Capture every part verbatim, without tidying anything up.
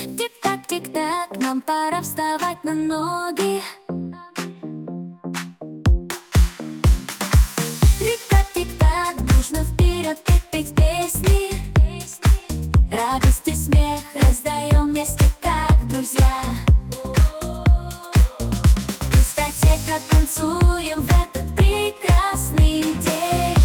Тик-так, тик-так, нам пора вставать на ноги. Тик-так, тик-так, нужно вперед петь песни. Радость и смех раздаем вместе, как друзья. В дискотеках танцуем в этот прекрасный день.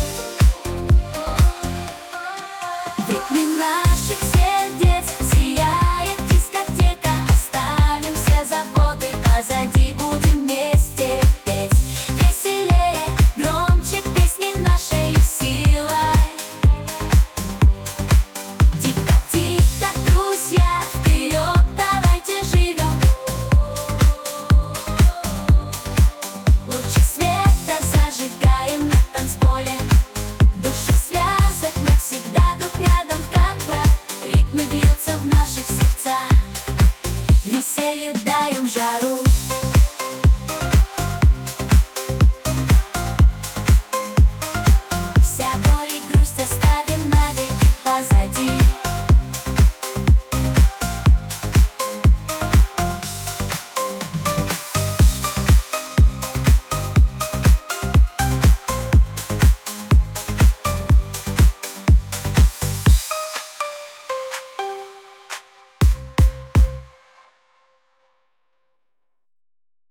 В ритме наших сердец сияет дискотека. Оставим все заботы позади, будем вместе петь. Веселее, громче песни нашей силой. Тик-так, друзья, вперед, давайте живем. Лучи света зажигаем на танцполе. Души связок навсегда друг рядом, как брат. Ритмы бьются в наших сердцах, веселье даем жару.